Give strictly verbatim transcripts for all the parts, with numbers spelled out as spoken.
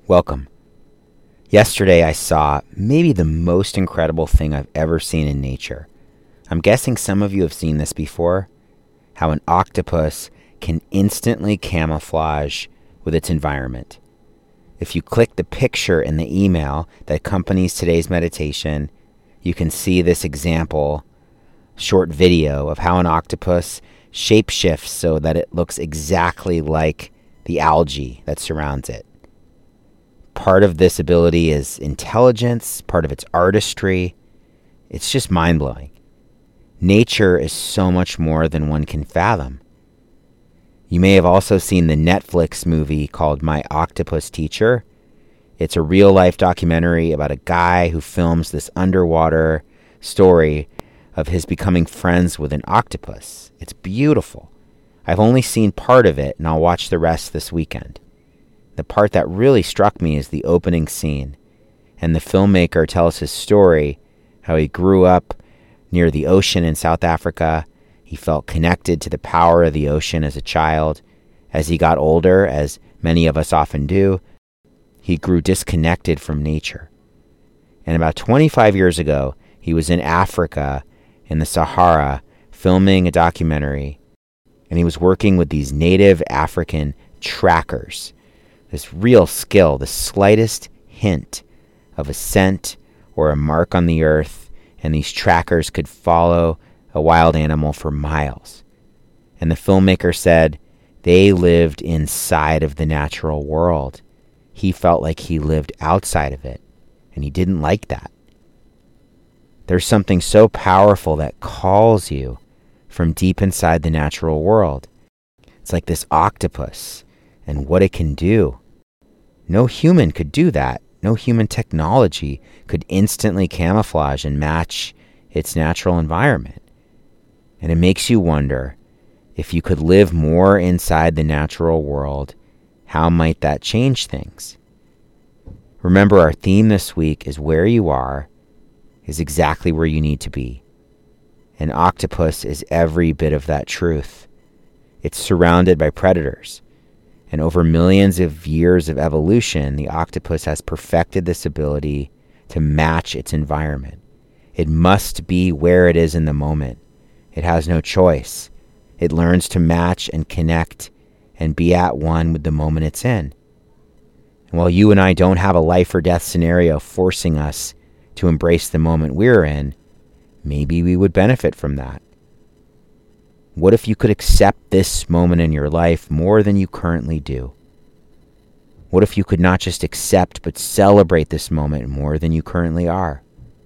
Welcome. Yesterday I saw maybe the most incredible thing I've ever seen in nature. I'm guessing some of you have seen this before, how an octopus can instantly camouflage with its environment. If you click the picture in the email that accompanies today's meditation, you can see this example, short video of how an octopus shapeshifts so that it looks exactly like the algae that surrounds it. Part of this ability is intelligence, part of it's artistry. It's just mind-blowing. Nature is so much more than one can fathom. You may have also seen the Netflix movie called My Octopus Teacher. It's a real-life documentary about a guy who films this underwater story of his becoming friends with an octopus. It's beautiful. I've only seen part of it, and I'll watch the rest this weekend. The part that really struck me is the opening scene, and the filmmaker tells his story, how he grew up near the ocean in South Africa. He felt connected to the power of the ocean as a child. As he got older, as many of us often do, he grew disconnected from nature. And about twenty-five years ago, he was in Africa, in the Sahara, filming a documentary, and he was working with these native African trackers. This real skill, the slightest hint of a scent or a mark on the earth, and these trackers could follow a wild animal for miles. And the filmmaker said they lived inside of the natural world. He felt like he lived outside of it, and he didn't like that. There's something so powerful that calls you from deep inside the natural world. It's like this octopus and what it can do. No human could do that. No human technology could instantly camouflage and match its natural environment. And it makes you wonder, if you could live more inside the natural world, how might that change things? Remember, our theme this week is where you are is exactly where you need to be. An octopus is every bit of that truth. It's surrounded by predators. And over millions of years of evolution, the octopus has perfected this ability to match its environment. It must be where it is in the moment. It has no choice. It learns to match and connect and be at one with the moment it's in. And while you and I don't have a life or death scenario forcing us to embrace the moment we're in, maybe we would benefit from that. What if you could accept this moment in your life more than you currently do? What if you could not just accept but celebrate this moment more than you currently are?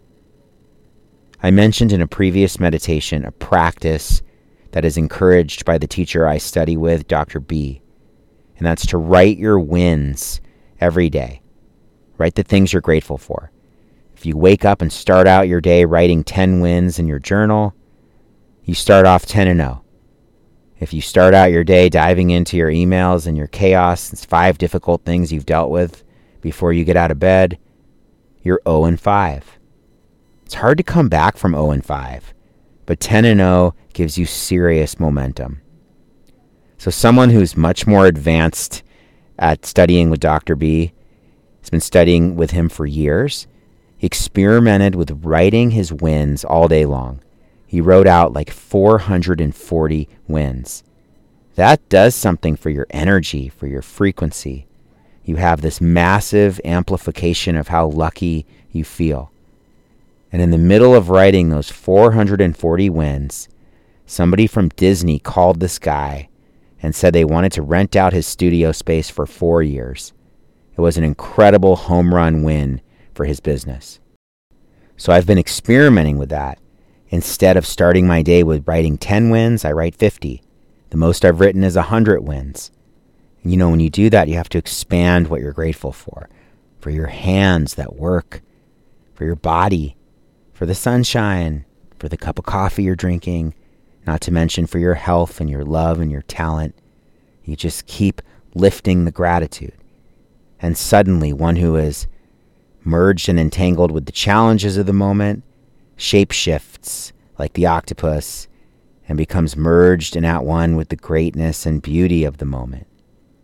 I mentioned in a previous meditation a practice that is encouraged by the teacher I study with, Doctor B, and that's to write your wins every day. Write the things you're grateful for. If you wake up and start out your day writing ten wins in your journal, you start off ten and oh. If you start out your day diving into your emails and your chaos, it's five difficult things you've dealt with before you get out of bed, you're oh and five. It's hard to come back from oh and five, but ten and oh gives you serious momentum. So someone who's much more advanced at studying with Doctor B, has been studying with him for years, he experimented with writing his wins all day long. He wrote out like four hundred forty wins. That does something for your energy, for your frequency. You have this massive amplification of how lucky you feel. And in the middle of writing those four hundred forty wins, somebody from Disney called this guy and said they wanted to rent out his studio space for four years. It was an incredible home run win for his business. So I've been experimenting with that. Instead of starting my day with writing ten wins, I write fifty. The most I've written is one hundred wins. And you know, when you do that, you have to expand what you're grateful for. For your hands that work, for your body, for the sunshine, for the cup of coffee you're drinking, not to mention for your health and your love and your talent. You just keep lifting the gratitude. And suddenly, one who is merged and entangled with the challenges of the moment shapeshifts like the octopus and becomes merged and at one with the greatness and beauty of the moment.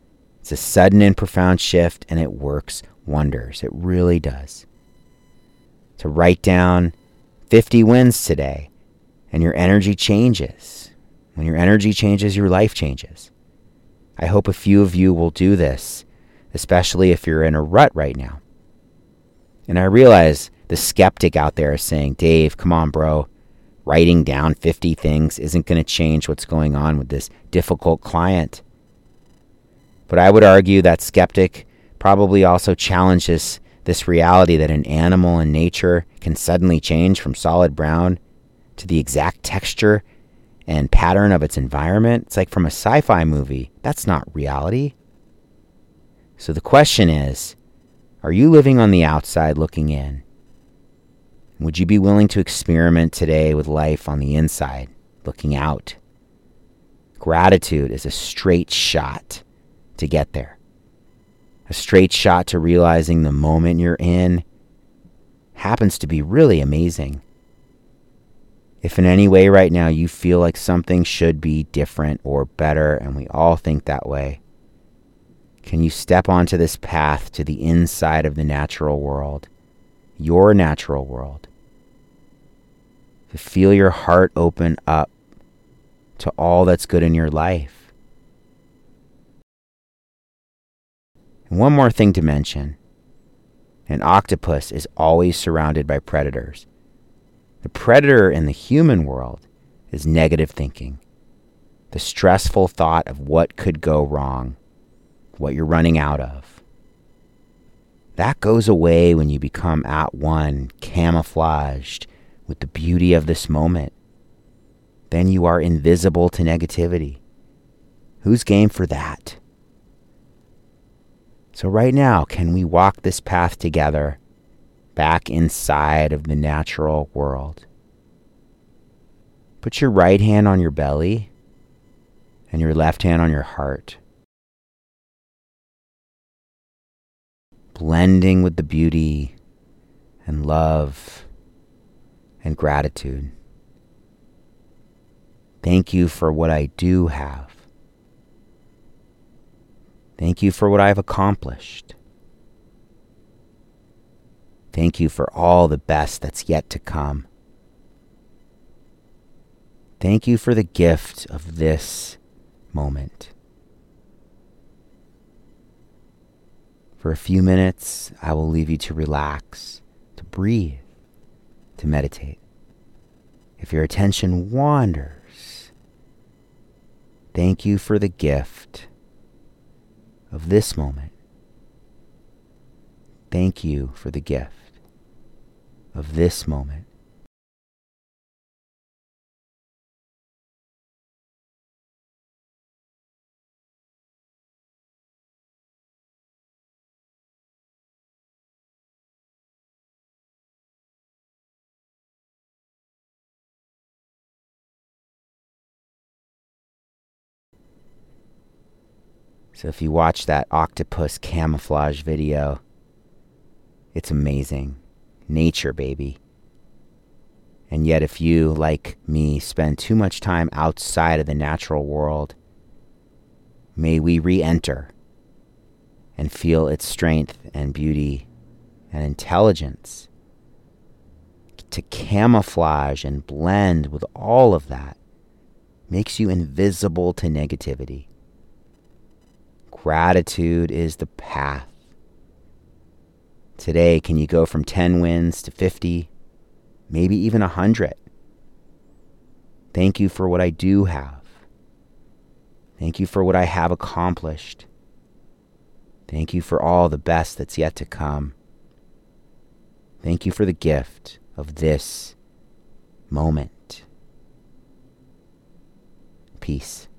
It's a sudden and profound shift, and it works wonders. It really does. To write down fifty wins today, and your energy changes. When your energy changes, your life changes. I hope a few of you will do this, especially if you're in a rut right now. And I realize the skeptic out there is saying, Dave, come on, bro. Writing down fifty things isn't going to change what's going on with this difficult client. But I would argue that skeptic probably also challenges this reality that an animal in nature can suddenly change from solid brown to the exact texture and pattern of its environment. It's like from a sci-fi movie. That's not reality. So the question is, are you living on the outside looking in? Would you be willing to experiment today with life on the inside, looking out? Gratitude is a straight shot to get there. A straight shot to realizing the moment you're in happens to be really amazing. If in any way right now you feel like something should be different or better, and we all think that way, can you step onto this path to the inside of the natural world, your natural world, to feel your heart open up to all that's good in your life? And one more thing to mention. An octopus is always surrounded by predators. The predator in the human world is negative thinking. The stressful thought of what could go wrong, what you're running out of. That goes away when you become at one, camouflaged with the beauty of this moment. Then you are invisible to negativity. Who's game for that? So right now, can we walk this path together back inside of the natural world? Put your right hand on your belly and your left hand on your heart. Blending with the beauty and love and gratitude. Thank you for what I do have. Thank you for what I've accomplished. Thank you for all the best that's yet to come. Thank you for the gift of this moment. For a few minutes, I will leave you to relax, to breathe, to meditate. If your attention wanders, thank you for the gift of this moment. Thank you for the gift of this moment. So if you watch that octopus camouflage video, it's amazing. Nature, baby. And yet if you, like me, spend too much time outside of the natural world, may we re-enter and feel its strength and beauty and intelligence. To camouflage and blend with all of that makes you invisible to negativity. Gratitude is the path. Today, can you go from ten wins to fifty, maybe even one hundred? Thank you for what I do have. Thank you for what I have accomplished. Thank you for all the best that's yet to come. Thank you for the gift of this moment. Peace.